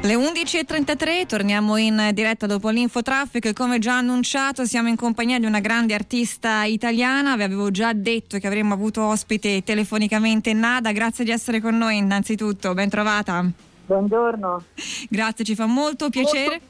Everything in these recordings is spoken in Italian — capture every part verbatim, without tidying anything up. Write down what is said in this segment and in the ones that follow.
Le undici e trentatré, torniamo in diretta dopo l'infotraffico e come già annunciato siamo in compagnia di una grande artista italiana. Vi avevo già detto che avremmo avuto ospite telefonicamente Nada, grazie di essere con noi innanzitutto, ben trovata. Buongiorno. Grazie, ci fa molto piacere.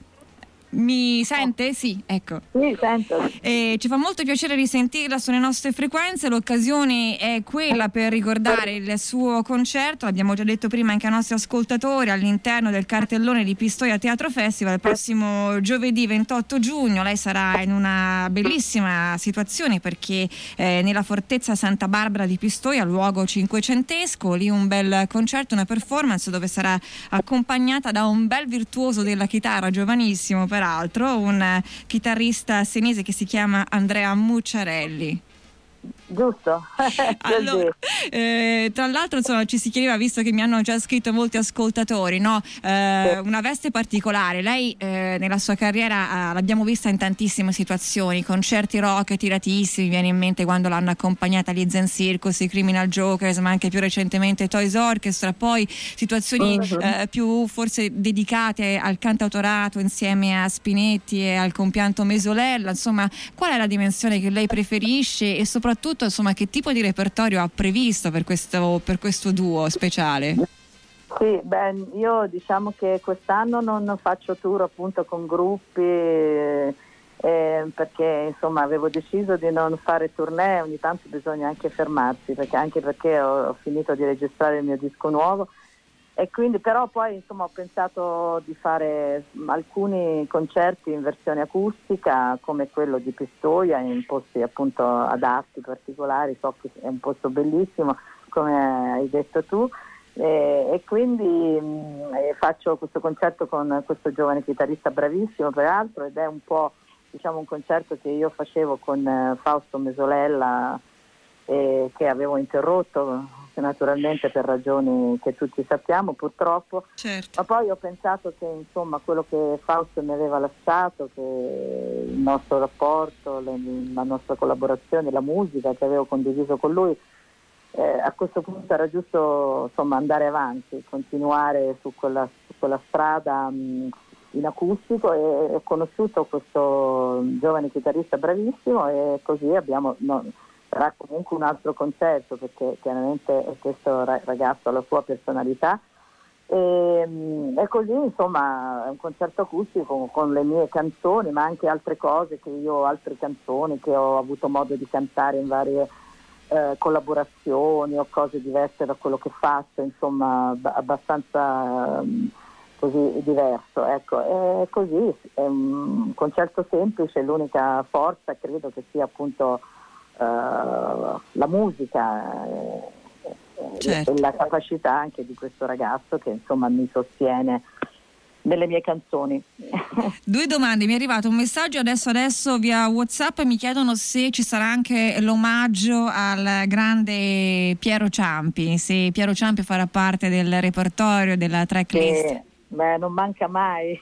Mi sente? Sì, ecco. Sì, sento. E ci fa molto piacere risentirla sulle nostre frequenze. L'occasione è quella per ricordare il suo concerto, l'abbiamo già detto prima anche ai nostri ascoltatori, all'interno del cartellone di Pistoia Teatro Festival il prossimo giovedì ventotto giugno. Lei sarà in una bellissima situazione perché eh, nella fortezza Santa Barbara di Pistoia, luogo cinquecentesco, lì un bel concerto, una performance dove sarà accompagnata da un bel virtuoso della chitarra, giovanissimo peraltro, un chitarrista senese che si chiama Andrea Mucciarelli. Giusto. Allora, eh, tra l'altro insomma ci si chiedeva, visto che mi hanno già scritto molti ascoltatori, no? Eh, una veste particolare. Lei eh, nella sua carriera eh, l'abbiamo vista in tantissime situazioni, concerti rock tiratissimi, viene in mente quando l'hanno accompagnata agli Zen Circus, i Criminal Jokers, ma anche più recentemente Toys Orchestra, poi situazioni uh-huh. eh, più forse dedicate al cantautorato insieme a Spinetti e al compianto Mesolella. Insomma, qual è la dimensione che lei preferisce e soprattutto insomma che tipo di repertorio ha previsto per questo, per questo duo speciale? Sì, beh, io diciamo che quest'anno non faccio tour appunto con gruppi eh, perché insomma avevo deciso di non fare tournée, ogni tanto bisogna anche fermarsi perché anche perché ho, ho finito di registrare il mio disco nuovo e quindi però poi insomma ho pensato di fare alcuni concerti in versione acustica come quello di Pistoia in posti appunto adatti, particolari, so che è un posto bellissimo come hai detto tu e, e quindi mh, faccio questo concerto con questo giovane chitarrista bravissimo peraltro ed è un po' diciamo un concerto che io facevo con eh, Fausto Mesolella eh, che avevo interrotto naturalmente per ragioni che tutti sappiamo purtroppo, certo. Ma poi ho pensato che insomma quello che Fausto mi aveva lasciato, che il nostro rapporto, le, la nostra collaborazione, la musica che avevo condiviso con lui, eh, a questo punto era giusto insomma andare avanti, continuare su quella, su quella strada mh, in acustico e ho conosciuto questo giovane chitarrista bravissimo e così abbiamo... No, sarà comunque un altro concerto perché chiaramente questo ragazzo ha la sua personalità e, e così insomma è un concerto acustico con le mie canzoni ma anche altre cose che io, altre canzoni che ho avuto modo di cantare in varie eh, collaborazioni o cose diverse da quello che faccio, insomma abbastanza um, così diverso, ecco, e così è un concerto semplice, l'unica forza credo che sia appunto Uh, la musica e, certo. e la capacità anche di questo ragazzo che insomma mi sostiene nelle mie canzoni. Due domande, mi è arrivato un messaggio adesso adesso via WhatsApp e mi chiedono se ci sarà anche l'omaggio al grande Piero Ciampi, se Piero Ciampi farà parte del repertorio, della tracklist. Sì. Beh, non manca mai,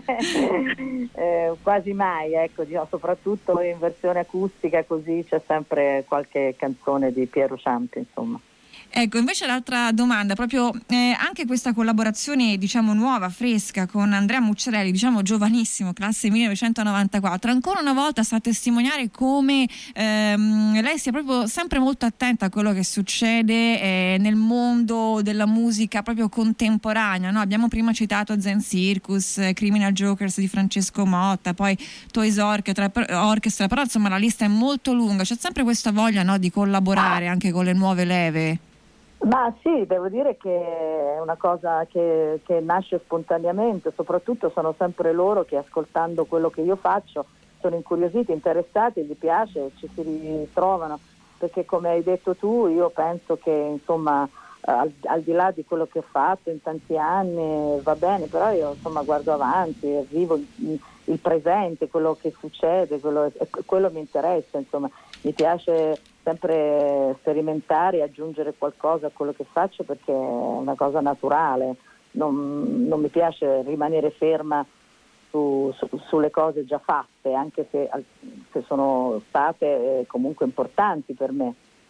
eh, quasi mai, ecco, diciamo, soprattutto in versione acustica così c'è sempre qualche canzone di Piero Ciampi, insomma. Ecco, invece l'altra domanda, proprio eh, anche questa collaborazione diciamo nuova, fresca con Andrea Mucciarelli, diciamo giovanissimo, classe millenovecentonovantaquattro, ancora una volta sta a testimoniare come ehm, lei sia proprio sempre molto attenta a quello che succede eh, nel mondo della musica proprio contemporanea, no? Abbiamo prima citato Zen Circus, eh, Criminal Jokers di Francesco Motta, poi Toys Orchestra, Orchestra, però insomma la lista è molto lunga, c'è sempre questa voglia, no, di collaborare anche con le nuove leve. Ma sì, devo dire che è una cosa che, che nasce spontaneamente, soprattutto sono sempre loro che ascoltando quello che io faccio sono incuriositi, interessati, gli piace, ci si ritrovano, perché come hai detto tu io penso che insomma al, al di là di quello che ho fatto in tanti anni va bene, però io insomma guardo avanti, vivo il, il presente, quello che succede, quello, quello mi interessa, insomma mi piace sempre sperimentare e aggiungere qualcosa a quello che faccio perché è una cosa naturale, non, non mi piace rimanere ferma su, su, sulle cose già fatte, anche se, se sono state comunque importanti per me.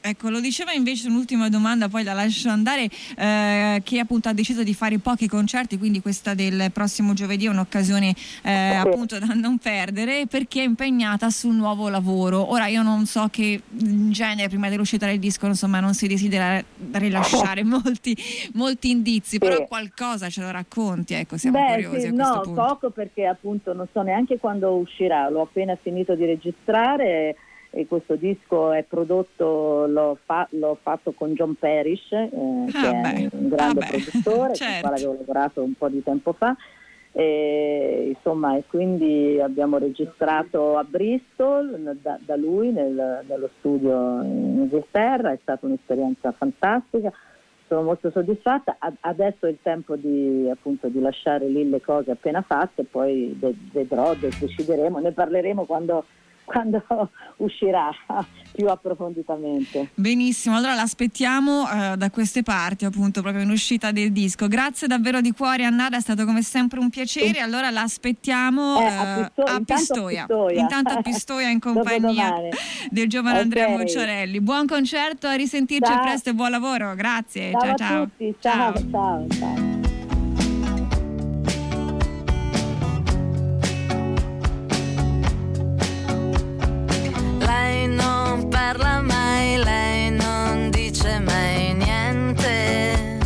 Ecco, lo diceva invece un'ultima domanda, poi la lascio andare, eh, che appunto ha deciso di fare pochi concerti, quindi questa del prossimo giovedì è un'occasione eh, appunto da non perdere, perché è impegnata sul nuovo lavoro. Ora io non so che in genere prima dell'uscita del disco insomma non si desidera rilasciare molti, molti indizi, sì. Però qualcosa ce lo racconti, ecco, siamo Beh, curiosi sì, a questo no, punto. Poco, perché appunto non so neanche quando uscirà, l'ho appena finito di registrare. E questo disco è prodotto, l'ho, fa, l'ho fatto con John Parrish, eh, ah, che beh. è un grande ah, produttore, certo. Con il quale avevo lavorato un po' di tempo fa. E, insomma, e quindi abbiamo registrato a Bristol da, da lui nel, nello studio in Inghilterra. È stata un'esperienza fantastica, sono molto soddisfatta. Adesso è il tempo di, appunto, di lasciare lì le cose appena fatte, poi vedrò, decideremo, ne parleremo quando quando uscirà più approfonditamente. Benissimo, allora l'aspettiamo eh, da queste parti, appunto, proprio in uscita del disco. Grazie davvero di cuore, Annara, è stato come sempre un piacere. Allora l'aspettiamo eh, a, Pisto- a, Pistoia. a Pistoia intanto a Pistoia in compagnia del giovane okay. Andrea Bocciarelli. Buon concerto, a risentirci ciao. presto e buon lavoro. Grazie, ciao ciao ciao. A tutti. ciao ciao ciao, ciao. Parla mai, lei non dice mai niente,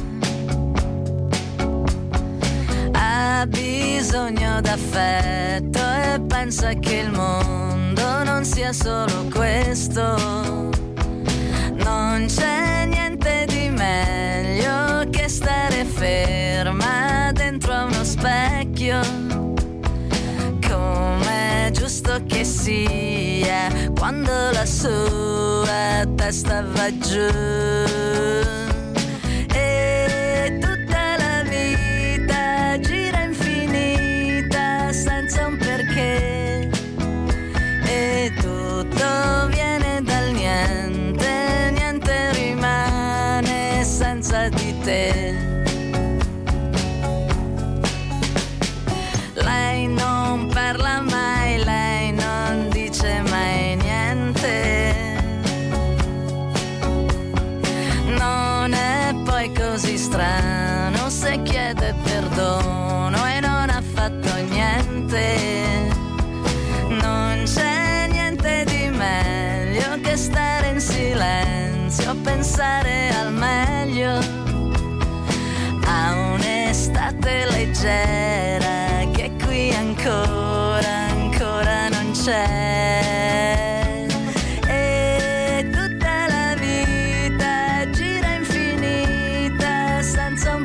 ha bisogno d'affetto e pensa che il mondo non sia solo questo, non c'è niente di meglio che stare ferma dentro a uno specchio, com'è giusto che sia quando la sua testa va giù e tutta la vita gira infinita senza un perché e tutto viene dal niente, niente rimane senza di te.